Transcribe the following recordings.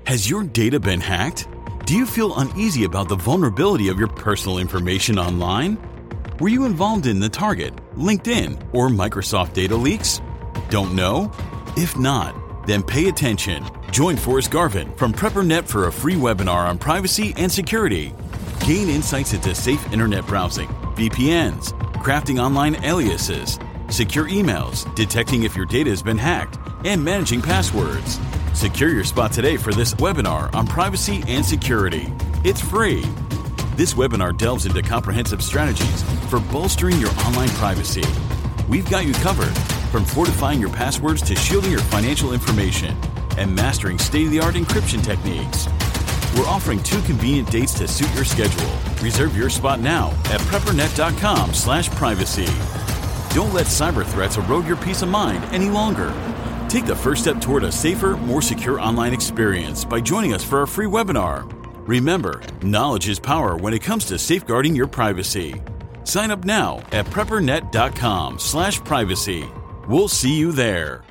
Has your data been hacked? Do you feel uneasy about the vulnerability of your personal information online? Were you involved in the Target, LinkedIn, or Microsoft data leaks? Don't know? If not, then pay attention. Join Forrest Garvin from PrepperNet for a free webinar on privacy and security. Gain insights into safe internet browsing, VPNs, crafting online aliases, secure emails, detecting if your data has been hacked, and managing passwords. Secure your spot today for this webinar on privacy and security. It's free. This webinar delves into comprehensive strategies for bolstering your online privacy. We've got you covered, from fortifying your passwords to shielding your financial information and mastering state-of-the-art encryption techniques. We're offering 2 convenient dates to suit your schedule. Reserve your spot now at preppernet.com/privacy. Don't let cyber threats erode your peace of mind any longer. Take the first step toward a safer, more secure online experience by joining us for our free webinar. Remember, knowledge is power when it comes to safeguarding your privacy. Sign up now at preppernet.com/privacy. We'll see you there.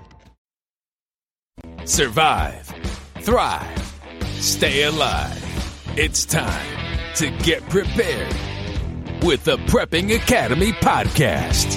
Survive, thrive, stay alive. It's time to get prepared with the Prepping Academy podcast.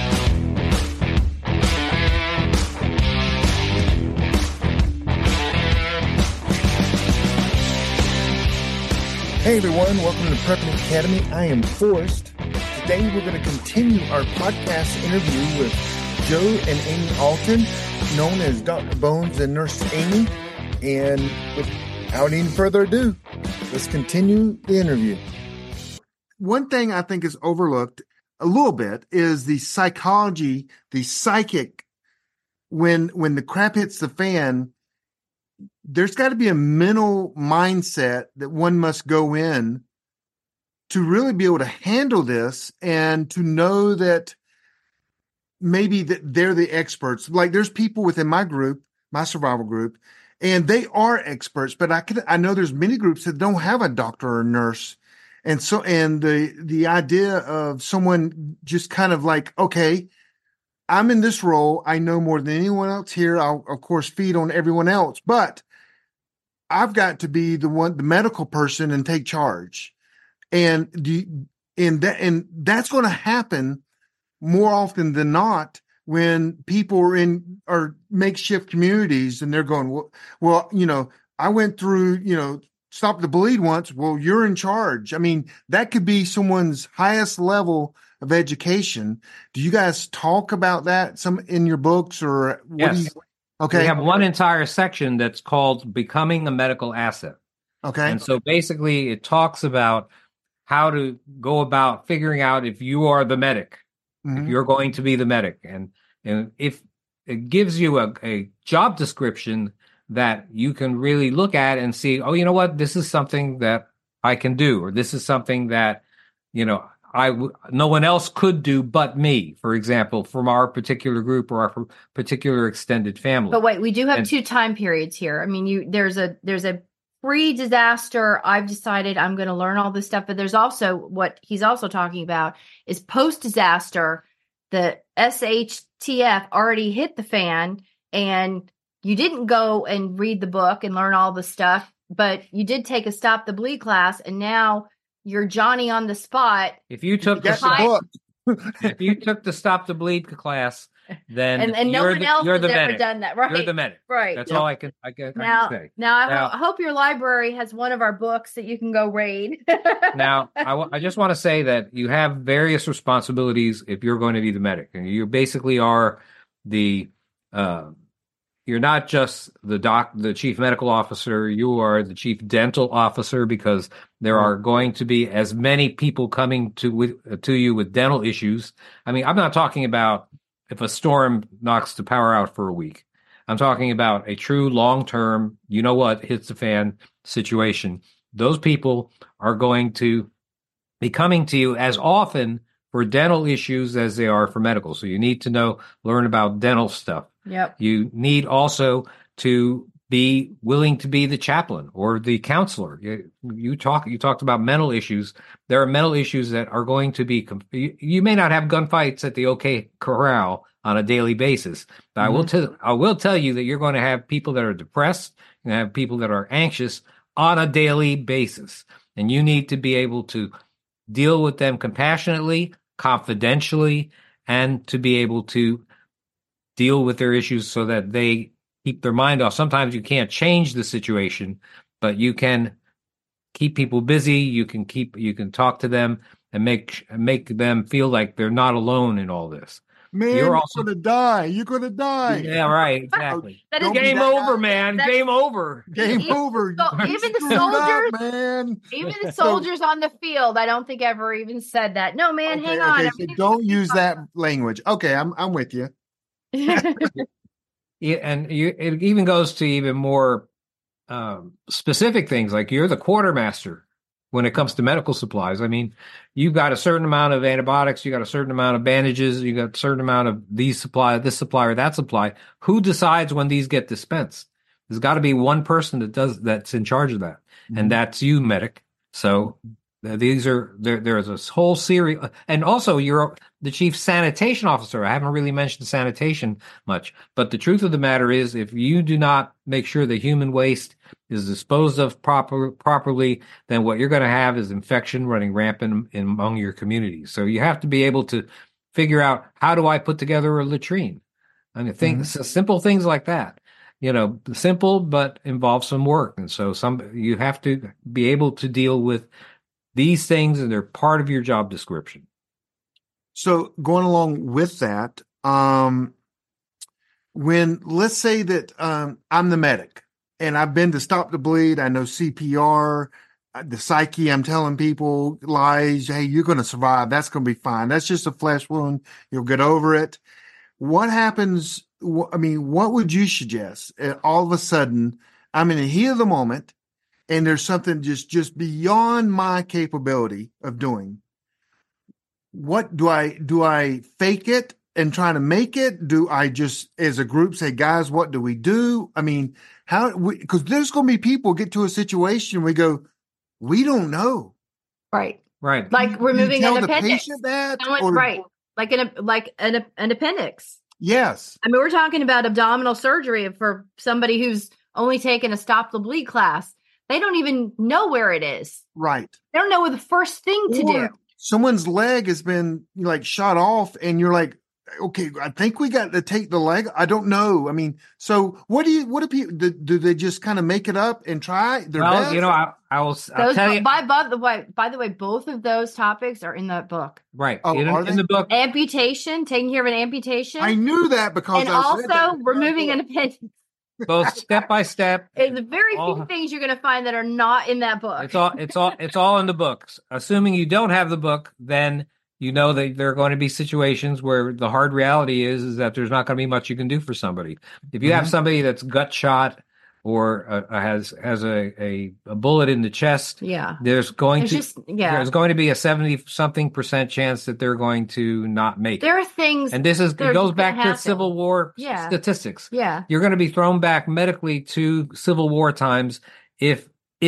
Hey everyone, welcome to the Prepping Academy. I am Forrest. Today we're going to continue our podcast interview with Joe and Amy Alton, known as Dr. Bones and Nurse Amy. And without any further ado, let's continue the interview. One thing I think is overlooked a little bit is the psychology, the psychic. When the crap hits the fan, there's got to be a mental mindset that one must go in to really be able to handle this and to know that maybe that they're the experts. Like there's people within my group, my survival group, and they are experts, but I know there's many groups that don't have a doctor or nurse. And so, and the idea of someone just kind of like, okay, I'm in this role. I know more than anyone else here. I'll of course feed on everyone else, but I've got to be the medical person and take charge. And that's going to happen more often than not when people are in our makeshift communities and they're going, well, I went through, Stop the Bleed once. Well, you're in charge. I mean, that could be someone's highest level of education. Do you guys talk about that some in your books or what? Yes. Okay. We have one entire section that's called Becoming a Medical Asset. Okay. And so basically it talks about how to go about figuring out if you are the medic, if you're going to be the medic. And if it gives you a job description that you can really look at and see, oh, you know what, this is something that I can do, or this is something that, no one else could do but me, for example, from our particular group or our particular extended family. But wait, we do have 2 time periods here. I mean, there's a pre-disaster, I've decided I'm going to learn all this stuff, but there's also what he's also talking about is post-disaster. The SHTF already hit the fan and you didn't go and read the book and learn all the stuff, but you did take a Stop the Bleed class and now you're Johnny on the spot. If you took the Stop the Bleed class, then and no one else has ever done that, right? You're the medic, right? That's all I can say. Now, I hope your library has one of our books that you can go read. Now, I just want to say that you have various responsibilities if you're going to be the medic, and you basically are the. You're not just the chief medical officer, you are the chief dental officer, because there are going to be as many people coming to you with dental issues. I mean, I'm not talking about if a storm knocks the power out for a week. I'm talking about a true long-term, hits the fan situation. Those people are going to be coming to you as often for dental issues as they are for medical. So you need to learn about dental stuff. Yep. You need also to be willing to be the chaplain or the counselor. You talked about mental issues. There are mental issues that are going to be. You may not have gunfights at the OK Corral on a daily basis, but I will tell you that you're going to have people that are depressed and have people that are anxious on a daily basis, and you need to be able to deal with them compassionately, confidentially, and to be able to deal with their issues so that they keep their mind off. Sometimes you can't change the situation, but you can keep people busy. You can talk to them and make them feel like they're not alone in all this. Man, you're going to die. You're going to die. Yeah, right. Exactly. Game over, man. Game over. Game over. So even the soldiers, man. Even the soldiers on the field, I don't think ever even said that. No, man, hang on. So don't use that language. Okay, I'm with you. Yeah, and it even goes to even more specific things, like you're the quartermaster when it comes to medical supplies. I mean, you've got a certain amount of antibiotics, you got a certain amount of bandages, you got a certain amount of this supply or that supply. Who decides when these get dispensed? There's got to be one person that's in charge of that, and that's you, medic. So there's a whole series, and also you're the chief sanitation officer. I haven't really mentioned sanitation much, but the truth of the matter is, if you do not make sure the human waste is disposed of properly, then what you're going to have is infection running rampant among your communities. So you have to be able to figure out, how do I put together a latrine? I mean, simple things like that. Simple, but involve some work. And so you have to be able to deal with these things, and they're part of your job description. So going along with that, when let's say that I'm the medic and I've been to Stop the Bleed, I know CPR, the psyche, I'm telling people lies, hey, you're going to survive. That's going to be fine. That's just a flesh wound. You'll get over it. What happens? I mean, what would you suggest? All of a sudden, I'm in the heat of the moment, and there's something just beyond my capability of doing. What do I fake it and try to make it? Do I just, as a group, say, guys, what do we do? I mean, because there's going to be people get to a situation where we go, we don't know. Right. Like removing an appendix. The patient that, right. Like an appendix. Yes. I mean, we're talking about abdominal surgery for somebody who's only taken a Stop the Bleed class. They don't even know where it is. Right. They don't know what the first thing to do. Someone's leg has been shot off, and you're like, okay, I think we got to take the leg. I don't know. I mean, so what do people do? They just kind of make it up and try their best? I'll tell you. By the way, both of those topics are in that book. Right. Oh, in the book. Amputation, taking care of an amputation. I knew that because also removing an appendix. Both step by step. It's very few things you're going to find that are not in that book. It's all in the books. Assuming you don't have the book, then you know that there are going to be situations where the hard reality is that there's not going to be much you can do for somebody. If you have somebody that's gut shot or has a bullet in the chest, there's going to be a 70-something% chance that they're going to not make it. There are things, and it goes back to Civil War statistics. Yeah, you're going to be thrown back medically to Civil War times if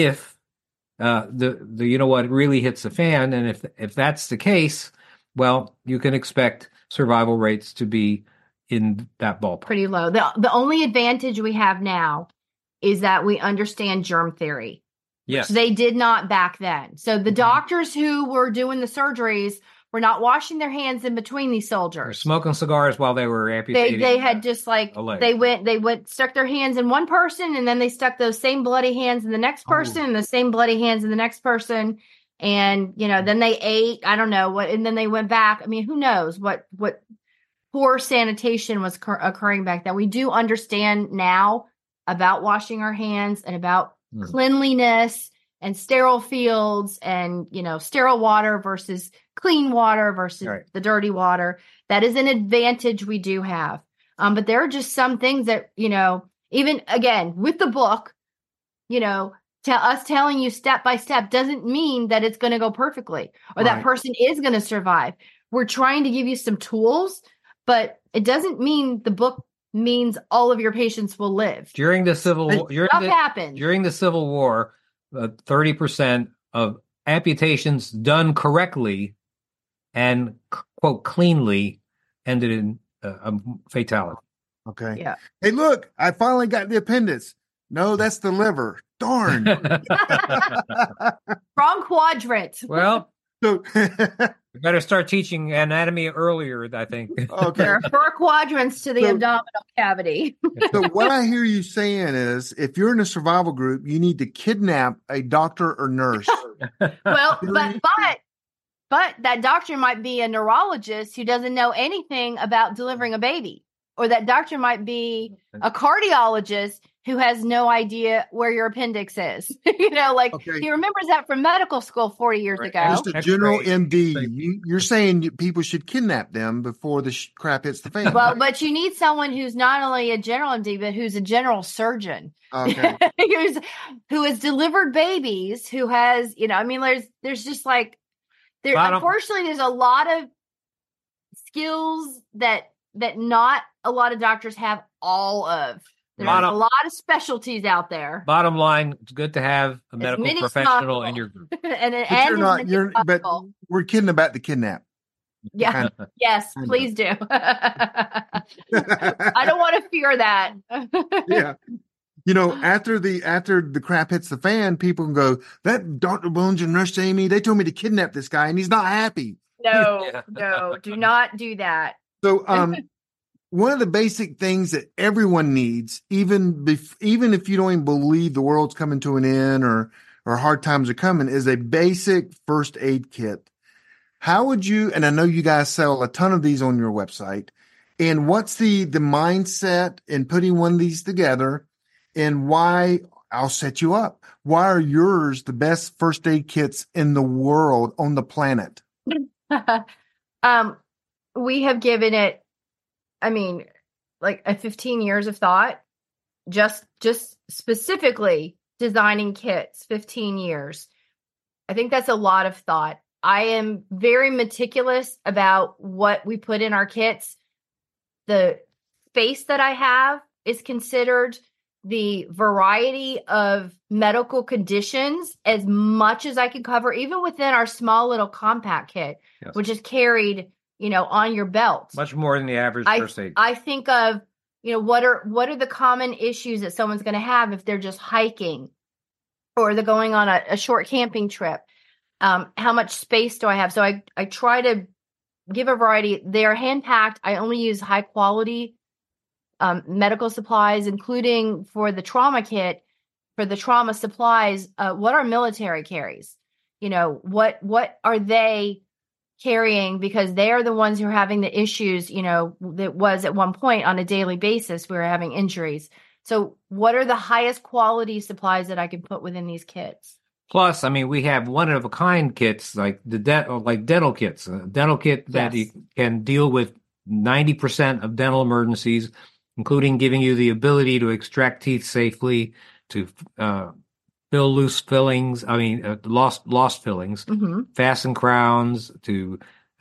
the really hits the fan, and if that's the case, well, you can expect survival rates to be in that ballpark. Pretty low. The only advantage we have now is that we understand germ theory. Yes. They did not back then. So the doctors who were doing the surgeries were not washing their hands in between these soldiers. They're smoking cigars while they were amputating. They had just they went stuck their hands in one person, and then they stuck those same bloody hands in the next person, and the same bloody hands in the next person. And, then they ate, I don't know what, and then they went back. I mean, who knows what poor sanitation was occurring back then. We do understand now about washing our hands and about cleanliness and sterile fields and, sterile water versus clean water versus the dirty water. That is an advantage we do have. But there are just some things that, even again, with the book, us telling you step by step doesn't mean that it's going to go perfectly or that person is going to survive. We're trying to give you some tools, but it doesn't mean the book means all of your patients will live. During the Civil War, Happened. During the Civil War, 30% of amputations done correctly and quote cleanly ended in a fatality. Okay. Yeah. Hey, look, I finally got the appendix. No, that's the liver. Darn. Wrong quadrant. Well, So, we better start teaching anatomy earlier, I think. okay. There are 4 quadrants to the So- abdominal cavity. So what I hear you saying is, if you're in a survival group, you need to kidnap a doctor or nurse. Well, but that doctor might be a neurologist who doesn't know anything about delivering a baby, or that doctor might be a cardiologist who has no idea where your appendix is. Okay. He remembers that from medical school 40 years ago. Just a general MD. You're saying people should kidnap them before the crap hits the fan. Well, but you need someone who's not only a general MD, but who's a general surgeon. Okay. who has delivered babies, who has, there's just like, unfortunately, there's a lot of skills that not a lot of doctors have all of. There's a lot of specialties out there. Bottom line, it's good to have a medical professional in your group. But we're kidding about the kidnap. Yeah. Yes, please do. I don't want to fear that. Yeah. After the crap hits the fan, people can go, that Dr. Bones and Nurse Amy, they told me to kidnap this guy and he's not happy. No, do not do that. So, one of the basic things that everyone needs, even if you don't even believe the world's coming to an end or hard times are coming, is a basic first aid kit. How would you, and I know you guys sell a ton of these on your website, and what's the mindset in putting one of these together, and why, I'll set you up, why are yours the best first aid kits in the world, on the planet? We have given it, like a 15 years of thought, just specifically designing kits, 15 years. I think that's a lot of thought. I am very meticulous about what we put in our kits. The space that I have is considered, the variety of medical conditions, as much as I can cover, even within our small little compact kit, Yes. which is carried, on your belt. Much more than the average first aid. I think of, what are the common issues that someone's going to have if they're just hiking or they're going on a short camping trip. How much space do I have? So I try to give a variety. They are hand packed. I only use high quality medical supplies, including for the trauma kit, for the trauma supplies, what our military carries. What are they carrying, because they are the ones who are having the issues, that was at one point on a daily basis, we were having injuries. So what are the highest quality supplies that I can put within these kits? Plus, we have one of a kind kits, like dental kits, a dental kit that you can deal with 90% of dental emergencies, including giving you the ability to extract teeth safely, to fill loose fillings, lost fillings, fasten crowns, to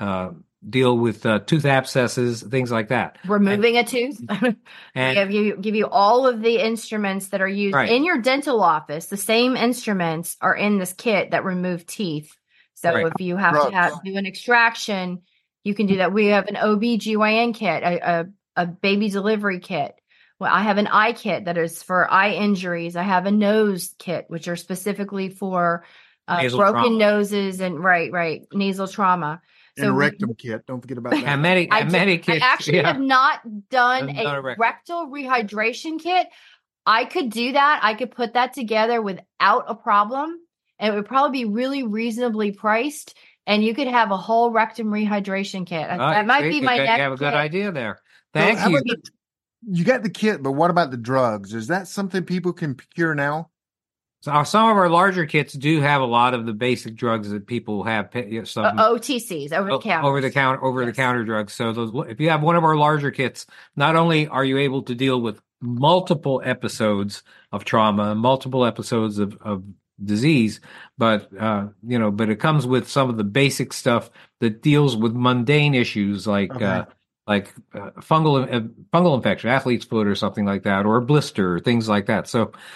deal with tooth abscesses, things like that. Removing a tooth. And give you all of the instruments that are used in your dental office. The same instruments are in this kit that remove teeth. So if you have to do an extraction, you can do that. We have an OB/GYN kit, a baby delivery kit. Well, I have an eye kit that is for eye injuries. I have a nose kit, which are specifically for broken noses and nasal trauma. And a rectum kit. Don't forget about that. I actually have not done a rectal rehydration kit. I could do that. I could put that together without a problem. And it would probably be really reasonably priced. And you could have a whole rectum rehydration kit. That might be my next. You have a good idea there. Thank you. You got the kit, but what about the drugs? Is that something people can procure now? So some of our larger kits do have a lot of the basic drugs that people have. Some OTCs, over the counter drugs. So if you have one of our larger kits, not only are you able to deal with multiple episodes of trauma, multiple episodes of disease, but it comes with some of the basic stuff that deals with mundane issues like fungal infection, athlete's foot or something like that, or a blister, things like that.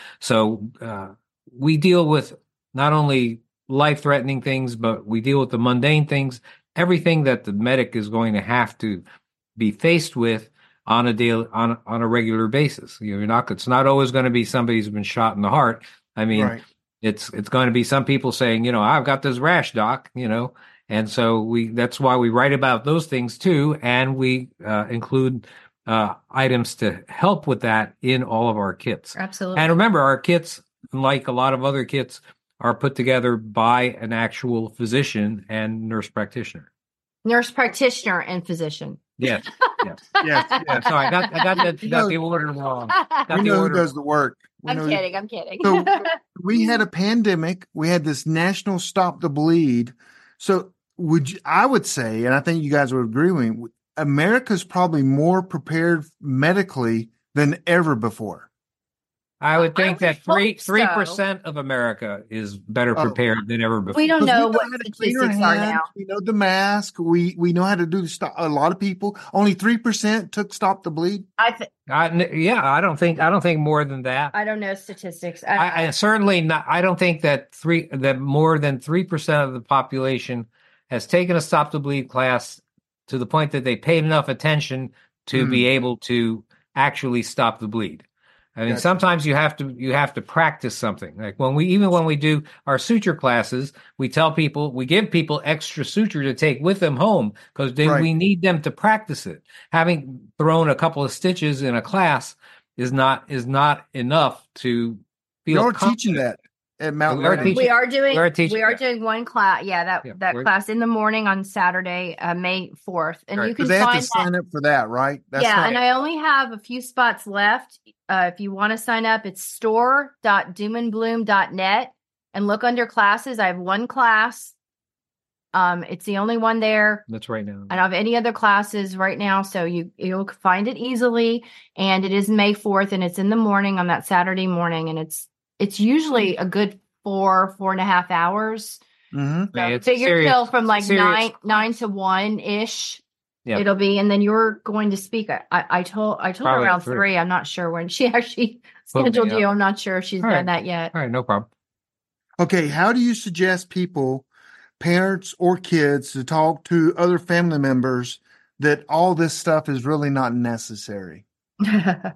So we deal with not only life-threatening things, but we deal with the mundane things, everything that the medic is going to have to be faced with on a regular basis. It's not always going to be somebody who's been shot in the heart. I mean, Right. it's going to be some people saying, I've got this rash, doc, and so that's why we write about those things too, and we include items to help with that in all of our kits. Absolutely. And remember, our kits, like a lot of other kits, are put together by an actual physician and nurse practitioner. Nurse practitioner and physician. Yes. Yes. Yes. Yeah, sorry, I got the order wrong. We know who does the work. I'm kidding. So we had a pandemic. We had this national Stop the Bleed. So I would say, and I think you guys would agree with me, America's probably more prepared medically than ever before. I would think that hope 3% of America is better prepared than ever before. We don't know what how to clean our statistics are hands. now. We know the mask. We know how to do the stop. A lot of people, only 3% took Stop the Bleed. I don't think more than that. I don't know statistics. I certainly not. I don't think that more than 3% of the population has taken a Stop the Bleed class to the point that they paid enough attention to be able to actually stop the bleed. I mean, sometimes you have to practice something. Like when we do our suture classes, we give people extra suture to take with them home because we need them to practice it. Having thrown a couple of stitches in a class is not enough to feel. You're teaching that at Mount Lebanon. We are doing one class. Yeah, that class in the morning on Saturday, May 4th, and you can they have to find sign up for that, right? And I only have a few spots left. If you want to sign up, it's store.doomandbloom.net and look under classes. I have one class. It's the only one there. That's right now. I don't have any other classes right now, so you'll find it easily. And it is May 4th, and it's in the morning on that Saturday morning, and it's usually a good 4.5 hours. Mm-hmm. So figure till from like 9 to 1 ish. Yep. It'll be, and then you're going to speak. I told her around 3. I'm not sure when she actually scheduled you. I'm not sure if she's done that yet. All right, no problem. Okay, how do you suggest people, parents or kids, to talk to other family members that all this stuff is really not necessary? You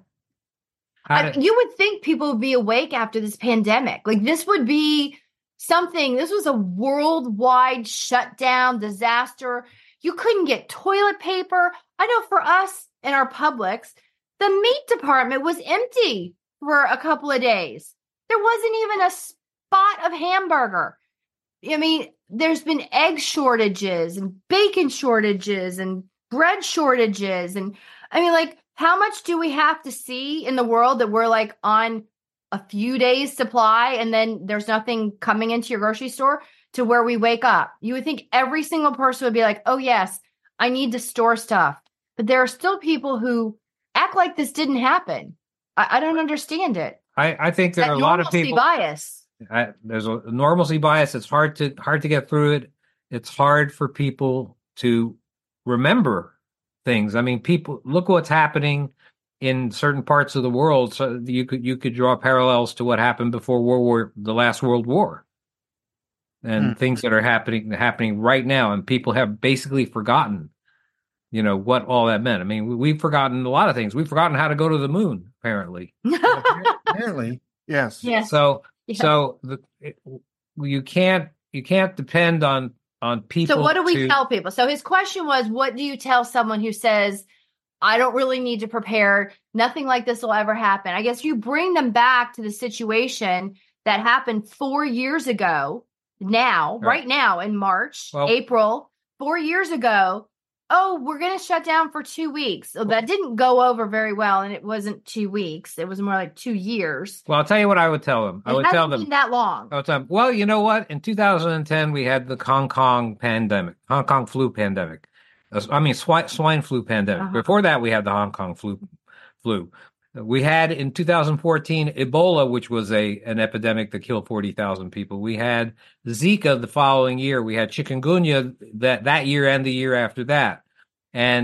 would think people would be awake after this pandemic. Like this would be something. This was a worldwide shutdown disaster. You couldn't get toilet paper. I know for us in our Publix, the meat department was empty for a couple of days. There wasn't even a spot of hamburger. I mean, there's been egg shortages and bacon shortages and bread shortages. And I mean, like, how much do we have to see in the world that we're like on a few days supply and then there's nothing coming into your grocery store to where we wake up? You would think every single person would be like, oh, yes, I need to store stuff. But there are still people who act like this didn't happen. I don't understand it. I think there are a lot of people. Bias. There's a normalcy bias. It's hard to get through it. It's hard for people to remember things. I mean, people look what's happening in certain parts of the world. So you could draw parallels to what happened before the last World War. And things that are happening right now, and people have basically forgotten, what all that meant. I mean, we've forgotten a lot of things. We've forgotten how to go to the moon, apparently. Apparently, yes. Yes. So you can't depend on people. So what do we tell people? So his question was, what do you tell someone who says, I don't really need to prepare. Nothing like this will ever happen. I guess you bring them back to the situation that happened 4 years ago. Right now in March, April, 4 years ago, we're going to shut down for 2 weeks. So that didn't go over very well. And it wasn't 2 weeks. It was more like 2 years. Well, I'll tell you what I would tell them. I would tell them that long. Well, you know what? In 2010, we had the Hong Kong flu pandemic. I mean, swine flu pandemic. Uh-huh. Before that, we had the Hong Kong flu. We had in 2014 Ebola, which was an epidemic that killed 40,000 people. We had Zika the following year. We had chikungunya that year and the year after that. And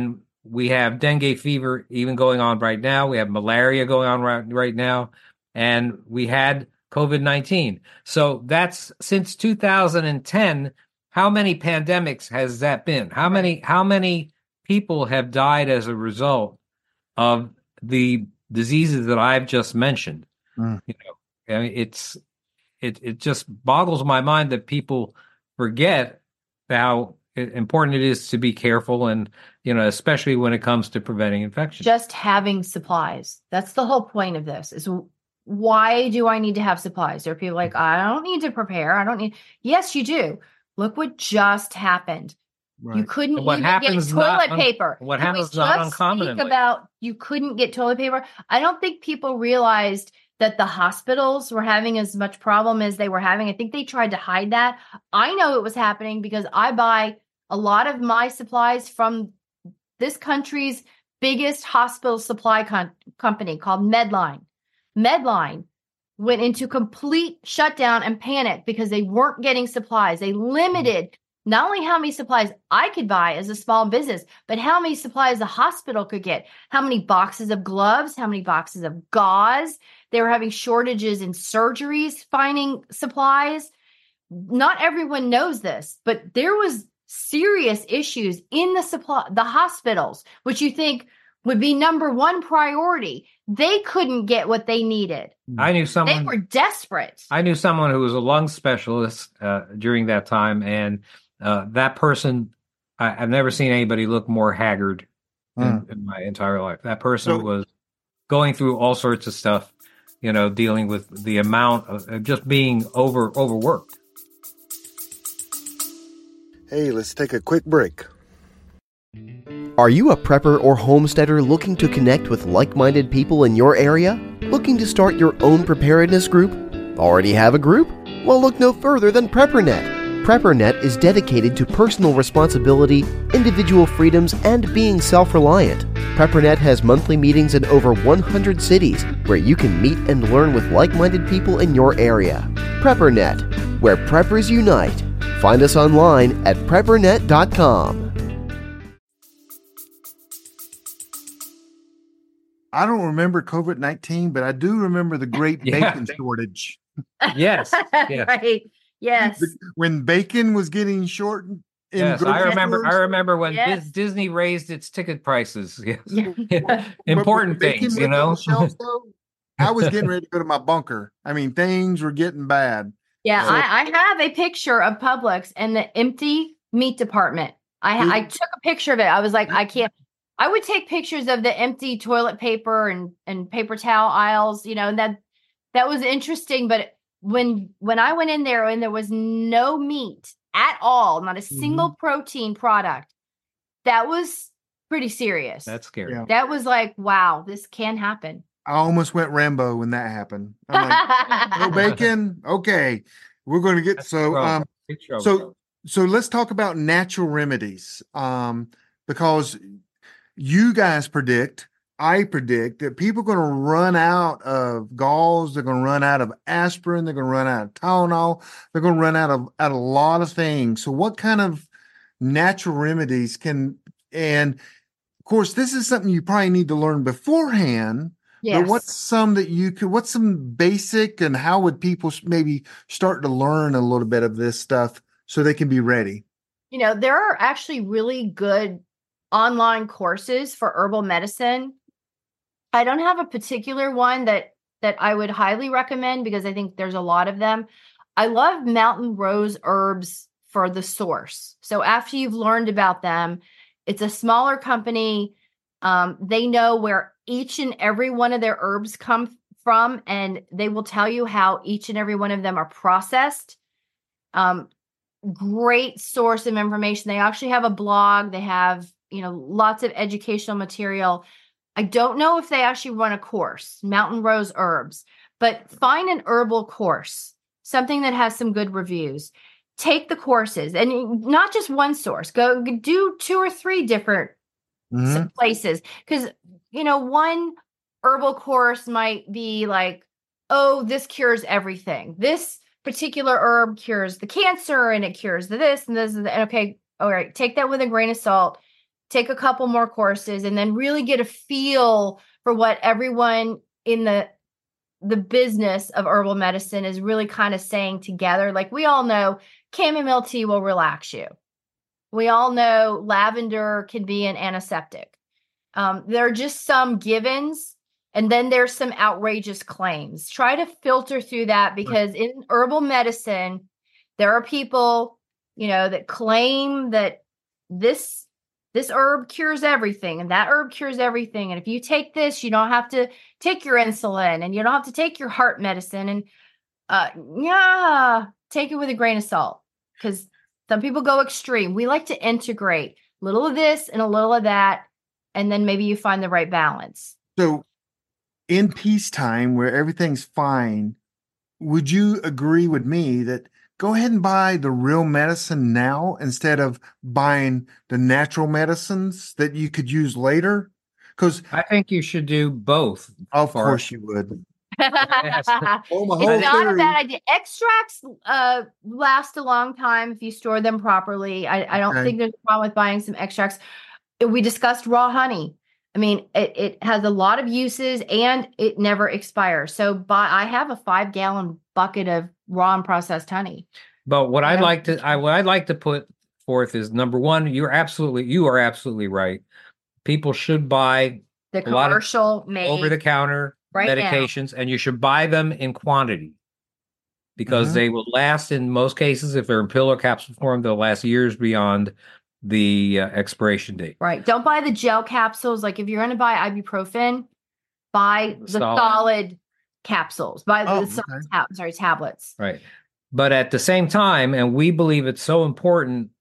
we have dengue fever even going on right now. We have malaria going on right now. And we had COVID-19. So that's since 2010. How many pandemics has that been? How many people have died as a result of the diseases that I've just mentioned? Mm. You know, I mean, it just boggles my mind that people forget how important it is to be careful, and especially when it comes to preventing infection. Just having supplies. That's the whole point of this. Is why do I need to have supplies? There are people like, I don't need to prepare. I don't need. Yes, you do. Look what just happened. Right. You couldn't even get toilet paper. What happens not uncommon. You couldn't get toilet paper. I don't think people realized that the hospitals were having as much problem as they were having. I think they tried to hide that. I know it was happening because I buy a lot of my supplies from this country's biggest hospital supply company called Medline. Medline went into complete shutdown and panic because they weren't getting supplies. They limited not only how many supplies I could buy as a small business, but how many supplies the hospital could get, how many boxes of gloves, how many boxes of gauze. They were having shortages in surgeries, finding supplies. Not everyone knows this, but there was serious issues in the hospitals, which you think would be number one priority. They couldn't get what they needed. I knew someone. They were desperate. I knew someone who was a lung specialist during that time, and that person, I've never seen anybody look more haggard in my entire life. That person was going through all sorts of stuff, dealing with the amount of just being overworked. Hey, let's take a quick break. Are you a prepper or homesteader looking to connect with like-minded people in your area? Looking to start your own preparedness group? Already have a group? Well, look no further than PrepperNet. PrepperNet is dedicated to personal responsibility, individual freedoms, and being self-reliant. PrepperNet has monthly meetings in over 100 cities where you can meet and learn with like-minded people in your area. PrepperNet, where preppers unite. Find us online at preppernet.com. I don't remember COVID-19, but I do remember the great bacon shortage. Yes. Right. Yes. When bacon was getting short. Yes, I remember when Disney raised its ticket prices. Yes. Yeah. Important things, Shelves, though, I was getting ready to go to my bunker. I mean, things were getting bad. Yeah, so, I have a picture of Publix and the empty meat department. I took a picture of it. I was like, I can't. I would take pictures of the empty toilet paper and paper towel aisles, and that was interesting. But when I went in there and there was no meat at all, not a single protein product, that was pretty serious. That's scary. Yeah. That was like, wow, this can happen. I almost went Rambo when that happened. I'm like, no bacon? Okay. We're going to get so let's talk about natural remedies. Because you guys I predict that people are going to run out of gauze, they're going to run out of aspirin, they're going to run out of Tylenol, they're going to run out of a lot of things. So what kind of natural remedies and of course, this is something you probably need to learn beforehand. Yes. But what's some basic, and how would people maybe start to learn a little bit of this stuff so they can be ready? There are actually really good online courses for herbal medicine. I don't have a particular one that I would highly recommend because I think there's a lot of them. I love Mountain Rose Herbs for the source. So after you've learned about them, it's a smaller company. They know where each and every one of their herbs come from, and they will tell you how each and every one of them are processed. Great source of information. They actually have a blog. They have, lots of educational material. I don't know if they actually run a course, Mountain Rose Herbs, but find an herbal course, something that has some good reviews. Take the courses, and not just one source. Go do 2 or 3 different places, because one herbal course might be like, oh, this cures everything. This particular herb cures the cancer, and it cures the this and this and that. Okay, all right, take that with a grain of salt. take a couple more courses, and then really get a feel for what everyone in the business of herbal medicine is really kind of saying together. Like, we all know chamomile tea will relax you. We all know lavender can be an antiseptic. There are just some givens, and then there's some outrageous claims. Try to filter through that, because in herbal medicine, there are people, that claim that this herb cures everything and that herb cures everything. And if you take this, you don't have to take your insulin, and you don't have to take your heart medicine. And take it with a grain of salt, because some people go extreme. We like to integrate a little of this and a little of that, and then maybe you find the right balance. So in peacetime, where everything's fine, would you agree with me that go ahead and buy the real medicine now instead of buying the natural medicines that you could use later? Because I think you should do both. of course you would. Well, my whole It's not a theory- bad idea. Extracts last a long time if you store them properly. I don't Okay. think there's a problem with buying some extracts. We discussed raw honey. I mean, it has a lot of uses, and it never expires. So I have a 5-gallon bucket of raw and processed honey. But what I'd Yeah. like to put forth is, number one, you are absolutely right. People should buy The a lot of commercial made over-the-counter right now. medications, and you should buy them in quantity, because Mhm. they will last, in most cases, if they're in pill or capsule form, they'll last years beyond the expiration date. Right. Don't buy the gel capsules. Like, if you're going to buy ibuprofen, buy the Solid. solid capsules. Buy the Oh, solid tablets. Right. But at the same time, and we believe it's so important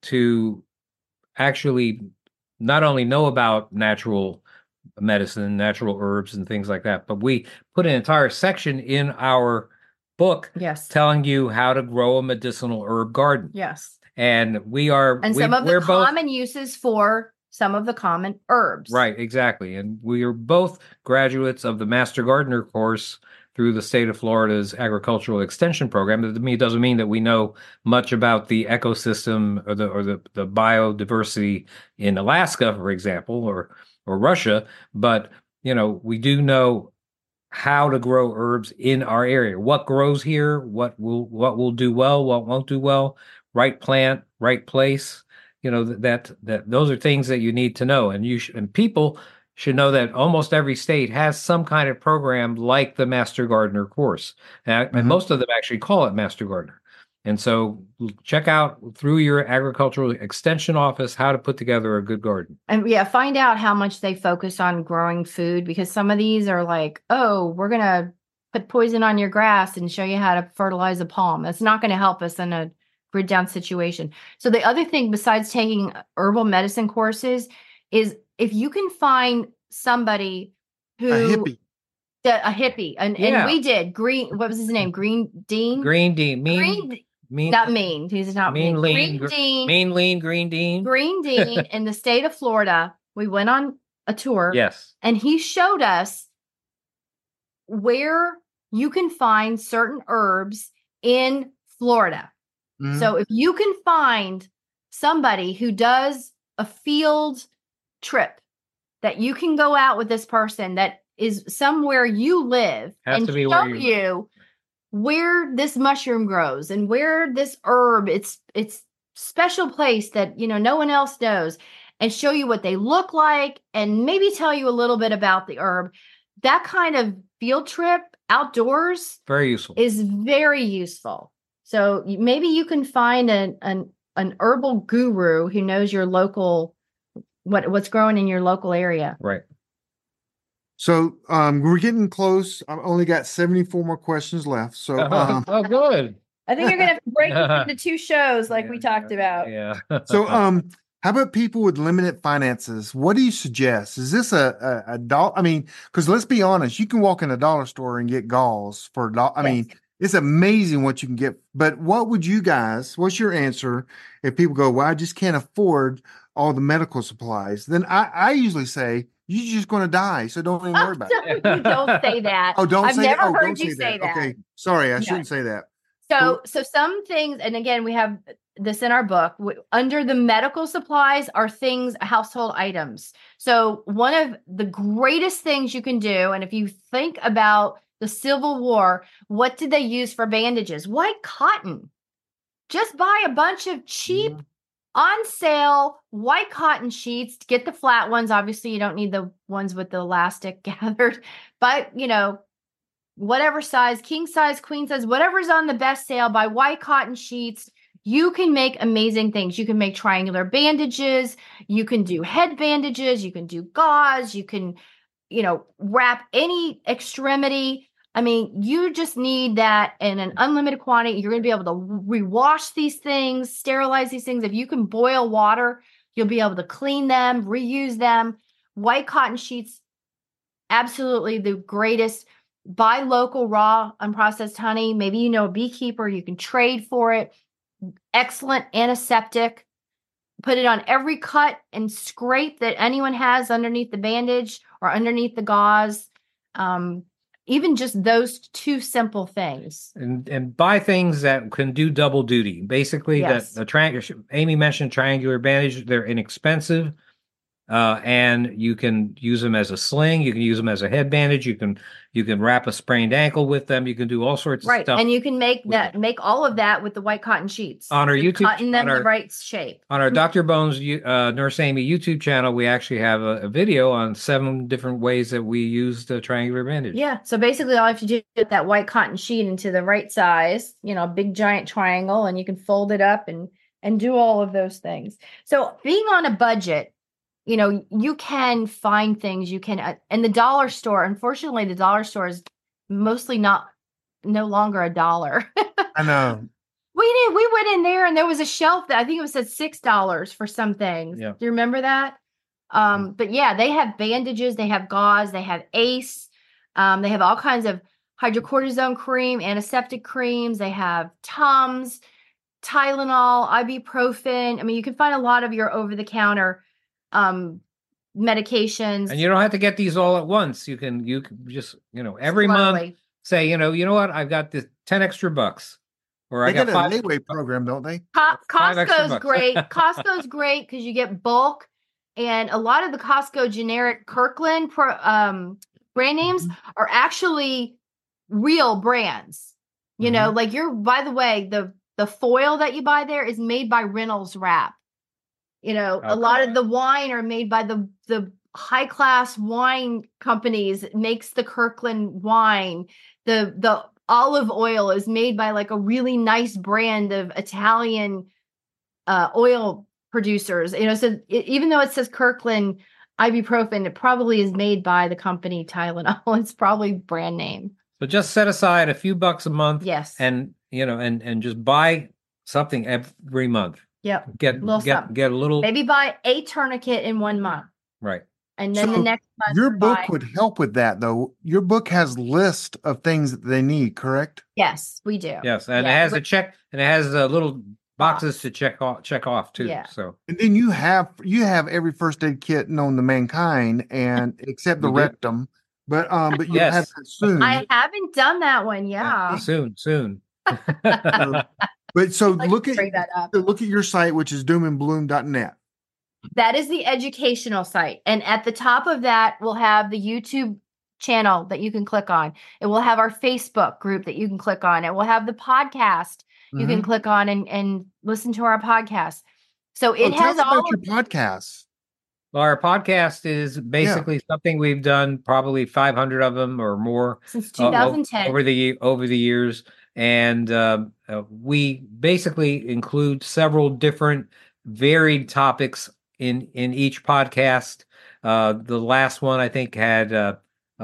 to actually not only know about natural medicine, natural herbs and things like that, but we put an entire section in our book Yes. telling you how to grow a medicinal herb garden. Yes. And we're Some of the both common uses for some of the common herbs. right, exactly. And we are both graduates of the Master Gardener course through the state of Florida's agricultural extension program. That to me doesn't mean that we know much about the ecosystem or the biodiversity in Alaska, for example, or Russia, but we do know how to grow herbs in our area. What grows here, what will do well, what won't do well, right plant, right place. That those are things that you need to know, and people should know that almost every state has some kind of program like the Master Gardener course, and most of them actually call it Master Gardener. And so check out through your agricultural extension office how to put together a good garden. And find out how much they focus on growing food, because some of these are like, oh, we're going to put poison on your grass and show you how to fertilize a palm. That's not going to help us in a grid down situation. So the other thing besides taking herbal medicine courses is, if you can find somebody who a hippie, and we did Green. What was his name? Green Dean. Green Dean. Not mean. He's not mean. Lean. Green Dean. Mean, lean, Green Dean. Green Dean in the state of Florida. We went on a tour. Yes. And he showed us where you can find certain herbs in Florida. Mhm. So if you can find somebody who does a field trip, that you can go out with this person that is somewhere you live and show you where this mushroom grows and where this herb, it's special place that no one else knows, and show you what they look like, and maybe tell you a little bit about the herb. That kind of field trip outdoors very useful. Is very useful. So maybe you can find an herbal guru who knows your local what's growing in your local area. Right. So we're getting close. I've only got 74 more questions left. So oh, good. I think you're gonna have to break it into 2 shows, like we talked about. Yeah. So how about people with limited finances? What do you suggest? Is this a dollar? I mean, because let's be honest, you can walk in a dollar store and get galls for $1. I mean, it's amazing what you can get. But what's your answer if people go, well, I just can't afford all the medical supplies? Then I usually say, you're just going to die, so don't even worry about it. You don't say that. Oh, don't I've say never that. heard Don't you say that. Okay, sorry, I shouldn't say that. So some things, and again, we have this in our book. Under the medical supplies are things, household items. So one of the greatest things you can do, and if you think about the Civil War, what did they use for bandages? White cotton. Just buy a bunch of cheap, on sale white cotton sheets. Get the flat ones. Obviously, you don't need the ones with the elastic gathered, but whatever size, king size, queen size, whatever's on the best sale, buy white cotton sheets. You can make amazing things. You can make triangular bandages. You can do head bandages. You can do gauze. You can, wrap any extremity. I mean, you just need that in an unlimited quantity. You're going to be able to rewash these things, sterilize these things. If you can boil water, you'll be able to clean them, reuse them. White cotton sheets, absolutely the greatest. Buy local, raw, unprocessed honey. Maybe you know a beekeeper, you can trade for it. Excellent antiseptic. Put it on every cut and scrape that anyone has underneath the bandage or underneath the gauze. Even just those two simple things. And buy things that can do double duty. Basically, Yes. Amy mentioned triangular bandage. They're inexpensive. And you can use them as a sling. You can use them as a head bandage. You can wrap a sprained ankle with them. You can do all sorts of stuff. And you can make all of that with the white cotton sheets. On our YouTube, cutting them the right shape. On our Dr. Bones Nurse Amy YouTube channel, we actually have a video on 7 different ways that we use the triangular bandage. Yeah. So basically, all you have to do is put that white cotton sheet into the right size. A big giant triangle, and you can fold it up and do all of those things. So being on a budget. You can find things you can, and the dollar store, unfortunately, the dollar store is mostly no longer a dollar. I know. We went in there and there was a shelf that I think it said $6 for some things. Yeah. Do you remember that? But yeah, they have bandages, they have gauze, they have ACE, they have all kinds of hydrocortisone cream, antiseptic creams, they have Tums, Tylenol, ibuprofen. I mean, you can find a lot of your over-the-counter medications, and you don't have to get these all at once. You can just every month say you know what, I've got this 10 extra bucks, or They I got a 5 layaway program, don't they? Costco's great. Costco's great because you get bulk, and a lot of the Costco generic Kirkland brand names are actually real brands. Like by the way, the foil that you buy there is made by Reynolds Wrap. Okay. A lot of the wine are made by the high class wine companies. It makes the Kirkland wine. The olive oil is made by like a really nice brand of Italian oil producers. So even though it says Kirkland ibuprofen, it probably is made by the company Tylenol. It's probably brand name. So just set aside a few bucks a month. Yes. And and just buy something every month. Yep. Get a little. Maybe buy a tourniquet in 1 month. Right. And then the next month. Your book would help with that, though. Your book has list of things that they need, correct? Yes, we do. Yes, and it has a check, and it has little boxes to check off too. Yeah. So. And then you have every first aid kit known to mankind, and except the rectum. But you have that soon. I haven't done that one. Yeah. Soon. But so look at your site, which is doomandbloom.net. That is the educational site. And at the top of that, we'll have the YouTube channel that you can click on. It will have our Facebook group that you can click on. It will have the podcast you can click on and listen to our podcast. So it has all about your podcasts. Well, our podcast is basically something we've done, probably 500 of them or more since 2010 over the years. And we basically include several different varied topics in each podcast. The last one I think had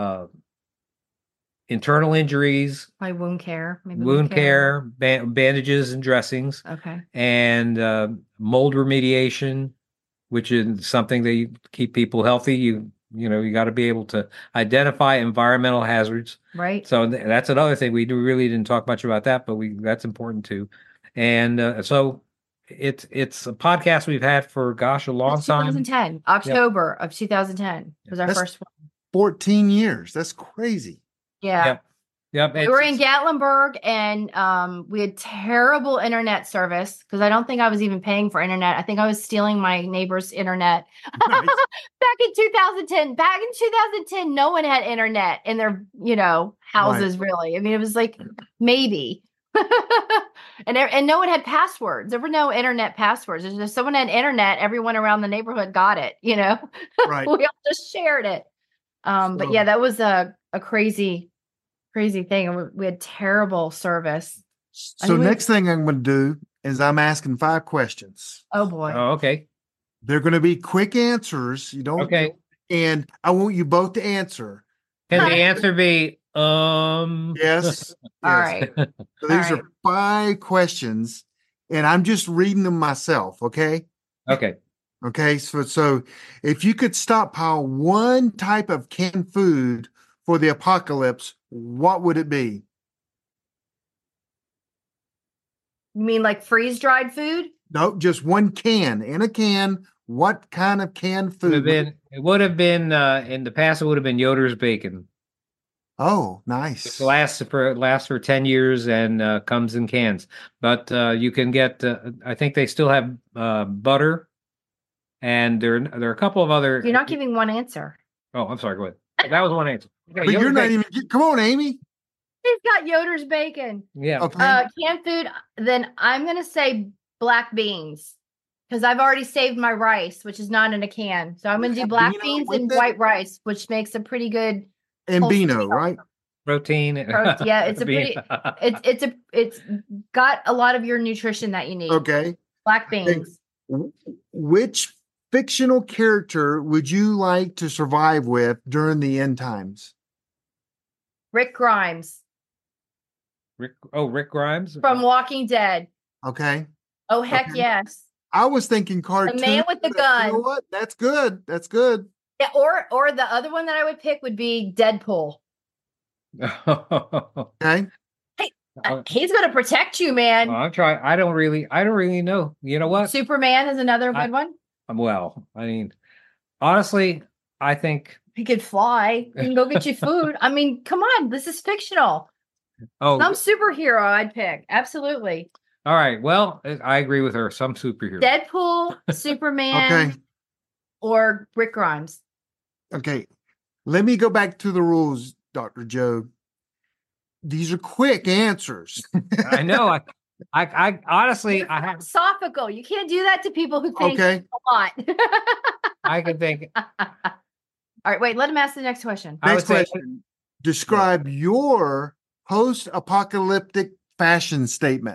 internal injuries, like wound care, bandages and dressings. Okay. And mold remediation, which is something that you keep people healthy. You got to be able to identify environmental hazards. Right. So that's another thing. We really didn't talk much about that, but that's important too. And so it's a podcast we've had for, a long time. 2010, October of 2010 was our first one. 14 years. That's crazy. Yeah. Yep. Yep. We were in Gatlinburg, and we had terrible internet service because I don't think I was even paying for internet. I think I was stealing my neighbor's internet. Nice. Back in 2010, no one had internet in their, houses, really. I mean, it was like maybe. and no one had passwords. There were no internet passwords. If someone had internet, everyone around the neighborhood got it, Right. We all just shared it. But yeah, that was a crazy thing. And we had terrible service. So next thing I'm going to do is I'm asking 5 questions. Oh boy. Oh, okay. They're going to be quick answers. You don't. Okay. And I want you both to answer. Can the answer be Yes. All right. So these All are 5 questions, and I'm just reading them myself. Okay. Okay. Okay. So if you could stockpile one type of canned food for the apocalypse, what would it be? You mean like freeze dried food? No, just one can. In a can, what kind of canned food? It would have been in the past. It would have been Yoder's bacon. Oh, nice. It lasts for 10 years and comes in cans. But you can get. I think they still have butter, and there are a couple of other. You're not giving one answer. Oh, I'm sorry. Go ahead. That was one answer. Okay, But you're Yoder's not bacon. even. Come on, Amy. He's got Yoder's bacon. Yeah. Okay. Canned food. Then I'm gonna say black beans because I've already saved my rice, which is not in a can. So I'm gonna do black Beano beans with and it? white rice, which makes a pretty good. And wholesome Beano, meal. right? Protein. Yeah, it's a pretty. It's got a lot of your nutrition that you need. Okay. Black beans. Which fictional character would you like to survive with during the end times? Rick Grimes Rick Grimes from Walking Dead. Okay. Oh heck Okay. yes. I was thinking cartoon. The man with the but gun. You know what? That's good. That's good. Yeah, or the other one that I would pick would be Deadpool. Okay. He's going to protect you, man. I'm trying. I don't really know. You know what? Superman is another good one. Well, I mean, honestly, I think. He could fly. He can go get you food. I mean, come on. This is fictional. Oh, Some superhero I'd pick. Absolutely. all right. Well, I agree with her. Some superhero. Deadpool, Superman, Okay. or Rick Grimes. Okay. Let me go back to the rules, Dr. Joe. These are quick answers. I know. I honestly, I have. Philosophical. You can't do that to people who think Okay. a lot. I could think. All right, wait. Let him ask the next question. I would Next say. question. Describe your post-apocalyptic fashion statement.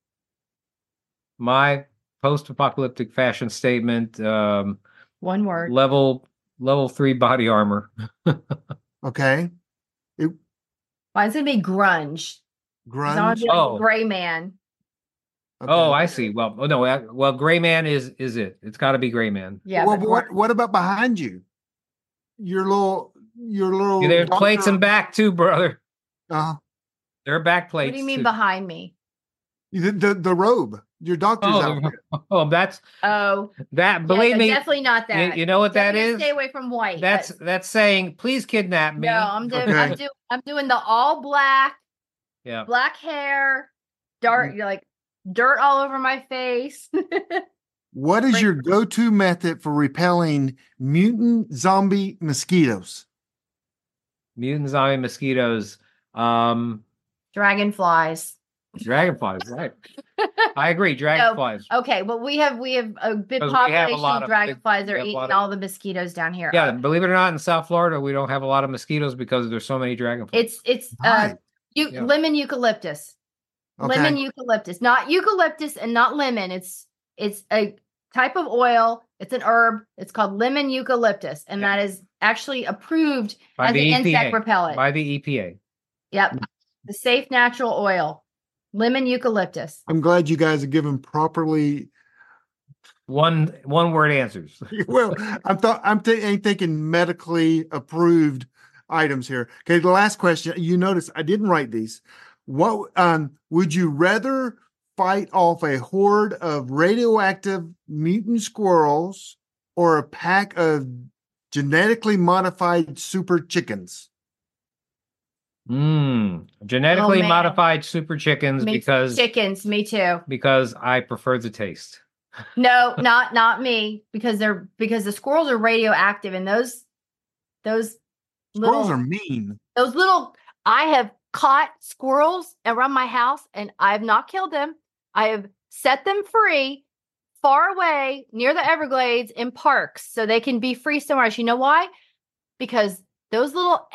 My post-apocalyptic fashion statement: One word. level 3 body armor. Okay. Mine's gonna be grunge. Grunge. Oh. Gray man. Okay. Oh, I see. Well, no. Well, Gray Man is it? It's got to be Gray Man. Yeah. Well, but what about behind you? Your little. There's plates in back too, brother. Uh, There are back plates. what do you mean too. behind me? the robe. Your doctor's outfit. Oh, that's Oh, that. yeah, Believe no, me, definitely not that. you know what that Definitely is? Stay away from white. That's saying, please kidnap me. no. I'm doing. Okay. I'm doing the all black, Yeah. black hair, dark, like dirt all over my face. What is your go-to method for repelling mutant zombie mosquitoes? Mutant zombie mosquitoes. Dragonflies. Dragonflies, right? I agree. Dragonflies. Okay, well we have a big 'Cause we have a population lot of of dragonflies. we They're have a eating lot of- all the mosquitoes down here. Yeah, believe it or not, in South Florida, we don't have a lot of mosquitoes because there's so many dragonflies. It's Right. Yeah. lemon eucalyptus. Okay. Lemon eucalyptus, not eucalyptus and not lemon. It's a type of oil. It's an herb. It's called lemon eucalyptus, and that is actually approved By as the an insect EPA. repellent. By the EPA. Yep, the safe natural oil, lemon eucalyptus. I'm glad you guys are given properly. One word answers. Well, I'm thinking medically approved items here. Okay, the last question. You notice I didn't write these. What would you rather fight off a horde of radioactive mutant squirrels or a pack of genetically modified super chickens? Genetically man. modified super chickens Chickens, me too. because I prefer the taste. No, not me, because the squirrels are radioactive, and those Squirrels little are mean. I have caught squirrels around my house, and I have not killed them. I have set them free far away near the Everglades in parks so they can be free somewhere else. You know why? Because those little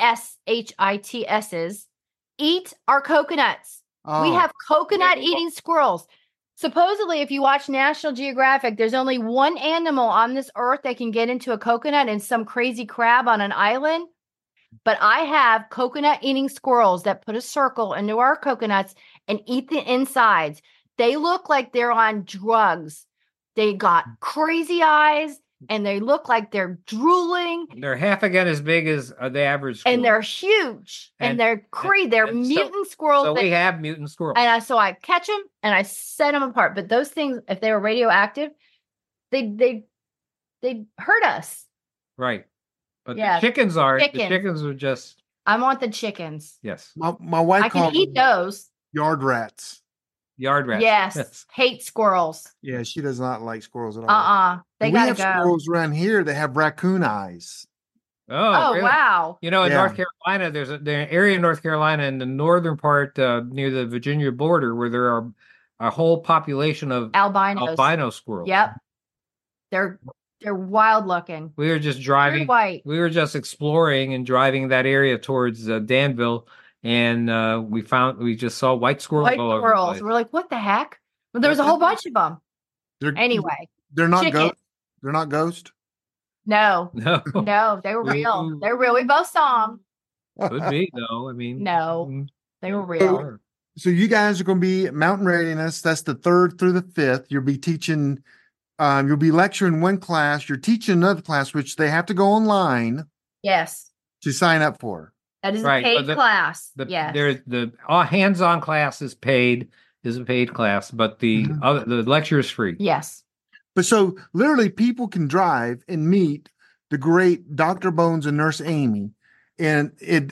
SHITSs eat our coconuts. We have coconut eating squirrels. Supposedly, if you watch National Geographic, there's only one animal on this earth that can get into a coconut, and some crazy crab on an island. But I have coconut eating squirrels that put a circle into our coconuts and eat the insides. They look like they're on drugs. They got crazy eyes, and they look like they're drooling. They're half again as big as the average squirrel. And they're huge. And they're crazy. They're mutant squirrels. So we have mutant squirrels. And so I catch them and I set them apart. But those things, if they were radioactive, they'd hurt us. Right. But Yeah. the chickens are. Chickens. The chickens are just. I want the chickens. Yes. My wife I can calls eat them those. yard rats. Yard rats. Yes. Hate squirrels. Yeah, she does not like squirrels at all. They we gotta have go. squirrels around here that have raccoon eyes. Oh, Oh, really? wow. You know, in Yeah. North Carolina, there's an area in North Carolina in the northern part near the Virginia border where there are a whole population of Albinos. albino squirrels. Yep. They're wild looking. We were just Very driving. white. We were just exploring and driving that area towards Danville, and we just saw white squirrels White all over the squirrels. place. We're like, what the heck? Well, there was a whole bunch of them. Anyway. They're not chicken. ghost. They're not ghost. No. No, No, they were real. Ooh. They're real. We both saw them. could be though. I mean, No. They were real. So you guys are going to be at Mountain Readiness. That's the 3rd through the 5th. You'll be teaching. You'll be lecturing one class. You're teaching another class, which they have to go online Yes. to sign up for. That is Right, a but paid the- class. The Yes. the hands-on class is a paid class, but the lecture is free. Yes. But so literally people can drive and meet the great Dr. Bones and Nurse Amy in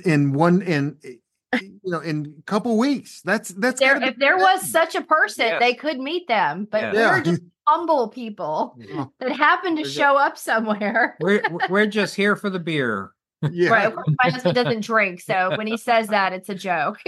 a couple weeks. That's If there was such a person, Yes. they could meet them. But Yeah. we're just humble people that happen to show up somewhere. We're just here for the beer. Yeah. Right. Of course, my husband doesn't drink. So when he says that, it's a joke.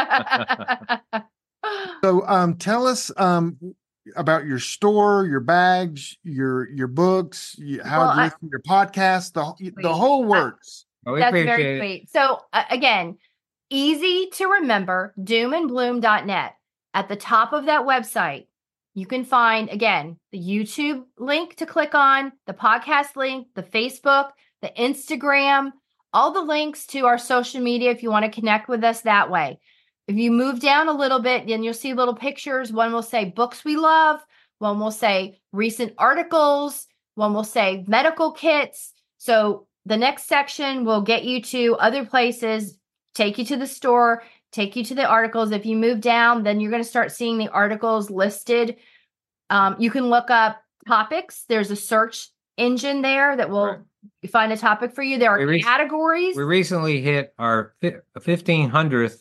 So tell us about your store, your bags, your books, your podcast, the whole works. Oh, we That's appreciate very it. sweet. So again, easy to remember, doomandbloom.net. At the top of that website, you can find, again, the YouTube link to click on, the podcast link, the Facebook, the Instagram, all the links to our social media if you want to connect with us that way. If you move down a little bit, then you'll see little pictures. One will say books we love. One will say recent articles. One will say medical kits. So the next section will get you to other places, take you to the store, take you to the articles. If you move down, then you're going to start seeing the articles listed. You can look up topics. There's a search engine there that will find a topic for you. There are categories. We recently hit our 1500th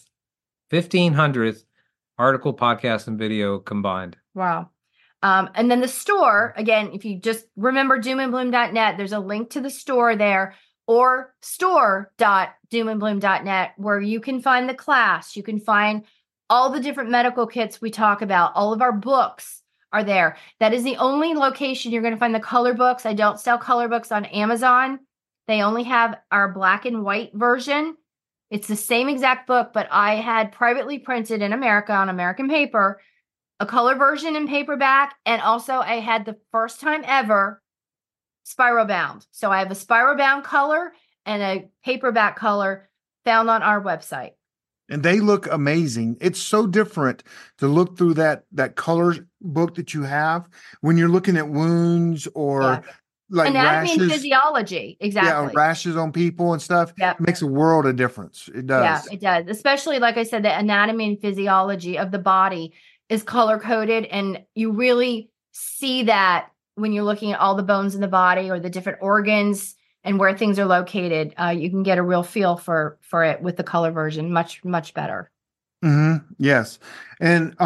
article, podcast, and video combined. Wow. And then the store, again, if you just remember doomandbloom.net, there's a link to the store there, or store.doomandbloom.net, where you can find the class. You can find all the different medical kits we talk about. All of our books are there. That is the only location you're going to find the color books. I don't sell color books on Amazon. They only have our black and white version. It's the same exact book, but I had privately printed in America on American paper, a color version in paperback, and also I had the first time ever spiral bound. So I have a spiral bound color and a paperback color found on our website. And they look amazing. It's so different to look through that color book that you have when you're looking at wounds or like anatomy rashes. and physiology. Exactly. Yeah, rashes on people and stuff. Yep. It makes a world of difference. It does. Yeah, it does. Especially, like I said, the anatomy and physiology of the body is color coded. And you really see that when you're looking at all the bones in the body or the different organs and where things are located, you can get a real feel for it with the color version. Much better. Yes. And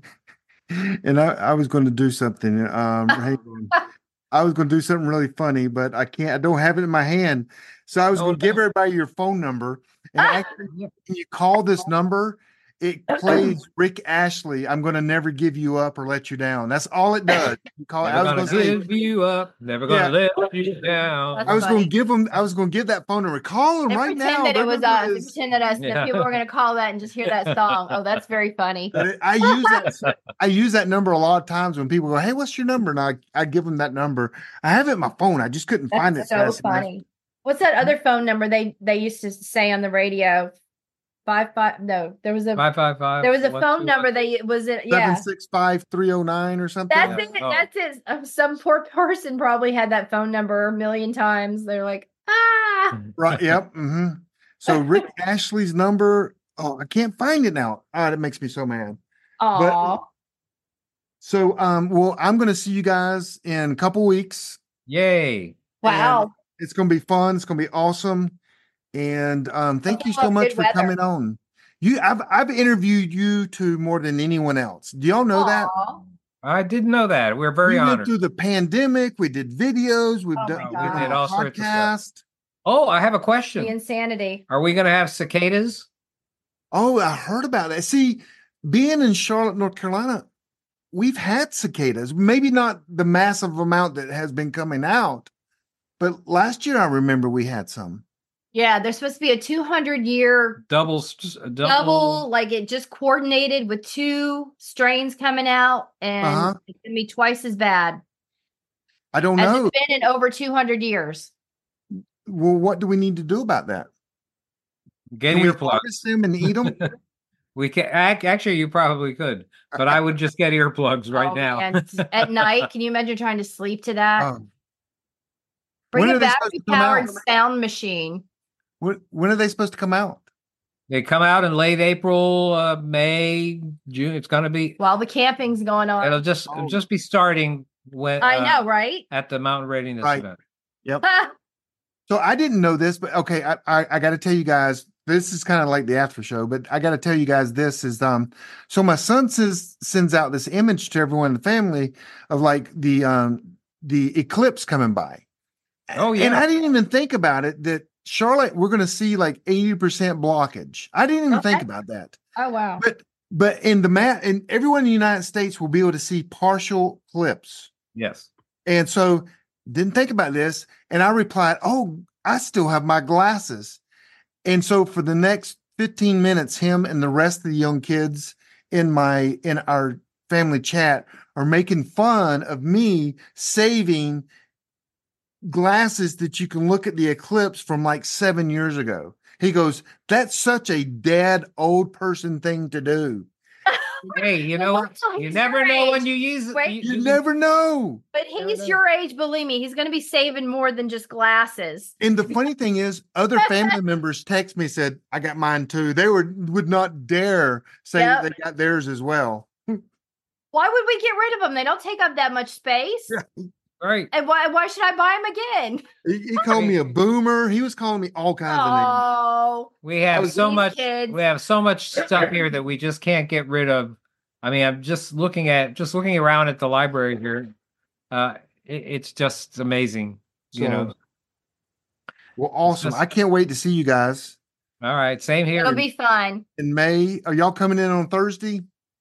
and I was going to do something. Hang on. I was going to do something really funny, but I can't. I don't have it in my hand. So I was going to give everybody your phone number, and actually, when you call this number, it plays Rick Ashley. I'm going to never give you up or let you down. That's all it does. You call. I was going to give you up. Never going to let you down. I was going to give them. I was going to give that phone number. Call them right now. That it was us. Pretend that people were going to call that and just hear that song. Oh, that's very funny. I use that number a lot of times when people go, "Hey, what's your number?" And I give them that number. I have it in my phone. I just couldn't find it. So funny. What's that other phone number they used to say on the radio? 55. No, there was a 555. There was a phone number. Was it 765-309 or something. That's it. That's it. Some poor person probably had that phone number a million times. They're like, right. Yep. So Rick Ashley's number. Oh, I can't find it now. Oh, that makes me so mad. Oh. So well, I'm going to see you guys in a couple weeks. Yay! Wow. And it's going to be fun. It's going to be awesome. And thank you so much for coming on. I've interviewed you two more than anyone else. Do y'all know that? I didn't know that. We're very honored. We went through the pandemic. We did videos. We did all sorts of stuff. Oh, I have a question. The insanity. Are we going to have cicadas? Oh, I heard about that. See, being in Charlotte, North Carolina, we've had cicadas. Maybe not the massive amount that has been coming out, but last year I remember we had some. Yeah, there's supposed to be a 200-year double, like it just coordinated with two strains coming out, and it's gonna be twice as bad. I don't know. It's been in over 200 years. Well, what do we need to do about that? Get earplugs. Them and eat them. We can actually. You probably could, but I would just get earplugs right now. And at night, can you imagine trying to sleep to that? Bring a battery-powered sound machine. When are they supposed to come out? They come out in late April, May, June. It's going to be while the camping's going on. It'll just be starting when I know, right? At the Mountain Readiness event. Yep. So I didn't know this, but okay, I got to tell you guys. This is kind of like the after show, but I got to tell you guys this is so my son sends out this image to everyone in the family of like the eclipse coming by. Oh yeah, and I didn't even think about it that Charlotte, we're going to see like 80% blockage. I didn't even think about that. Oh wow! But in the and everyone in the United States will be able to see partial eclipse. Yes. And so didn't think about this, and I replied, "Oh, I still have my glasses." And so for the next 15 minutes, him and the rest of the young kids in our family chat are making fun of me saving glasses that you can look at the eclipse from like 7 years ago. He goes, "That's such a dead old person thing to do." Hey, you know what? You never know when you use it. You never know. But he's your age, believe me. He's going to be saving more than just glasses. And the funny thing is, other family members text me, said, "I got mine too." They would not dare say that they got theirs as well. Why would we get rid of them? They don't take up that much space. Yeah. Right. And why should I buy them again? He called me a boomer. He was calling me all kinds of names. Oh, we have so much. We have so much stuff here that we just can't get rid of. I mean, I'm just looking around at the library here. It's just amazing, you know. Well, awesome! I can't wait to see you guys. All right, same here. It'll be fun. In May, are y'all coming in on Thursday?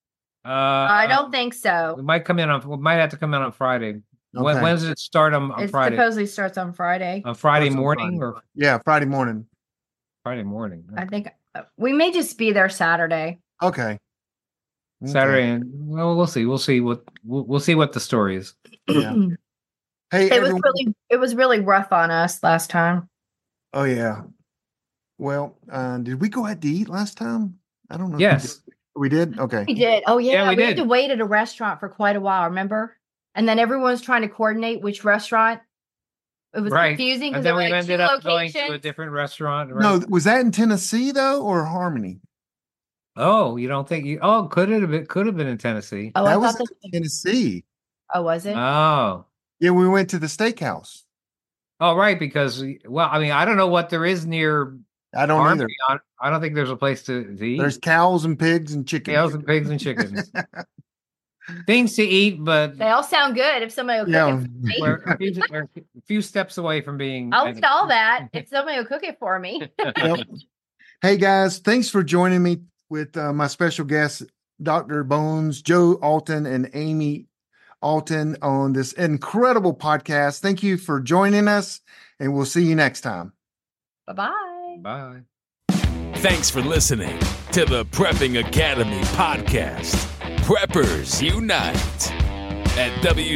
I don't think so. We might have to come in on Friday. Okay. When does it start on Friday? It supposedly starts on Friday. On Friday morning? Friday morning. Friday morning. I think we may just be there Saturday. Okay. Saturday, and we'll see. We'll see what the story is. Yeah. Hey, it was really rough on us last time. Oh yeah. Well, did we go out to eat last time? I don't know. Yes, we did. Okay, we did. Oh yeah, we did. Had to wait at a restaurant for quite a while. Remember? And then everyone was trying to coordinate which restaurant. It was confusing because then we ended up going to a different restaurant. Right? No, was that in Tennessee though, or Harmony? Oh, you don't think could have been in Tennessee. Oh, that was in Tennessee. Oh, was it? Oh. Yeah, we went to the steakhouse. Oh, right, because I mean, I don't know what there is near. I don't either. I don't think there's a place to eat. There's cows and pigs and chickens. Cows and pigs and chickens. Things to eat, but They all sound good. If somebody will cook it for me, we're a few steps away from being. I'll eat all that if somebody will cook it for me. Yep. Hey guys, thanks for joining me with my special guests, Dr. Bones, Joe Alton, and Amy Alton on this incredible podcast. Thank you for joining us, and we'll see you next time. Bye-bye. Bye. Thanks for listening to the Prepping Academy podcast. Preppers Unite at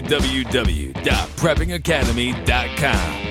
www.preppingacademy.com.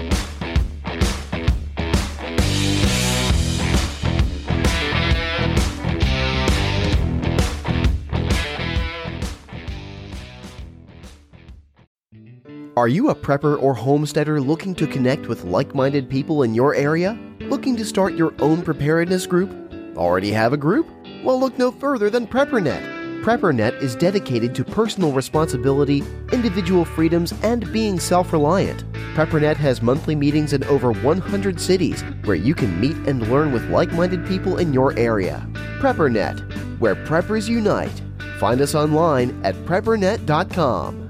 Are you a prepper or homesteader looking to connect with like-minded people in your area? Looking to start your own preparedness group? Already have a group? Well, look no further than PrepperNet. PrepperNet is dedicated to personal responsibility, individual freedoms, and being self-reliant. PrepperNet has monthly meetings in over 100 cities where you can meet and learn with like-minded people in your area. PrepperNet, where preppers unite. Find us online at preppernet.com.